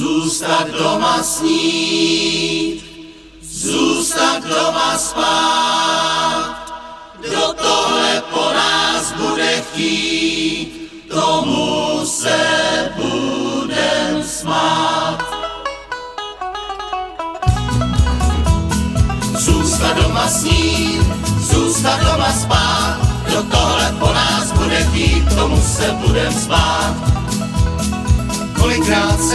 Zůstat doma snít, zůstat doma spát. Kdo tohle po nás bude chtít, tomu se budem smát. Zůstat doma snít, zůstat doma spát. Kdo tohle po nás bude chtít, tomu se budem smát. Kolikrát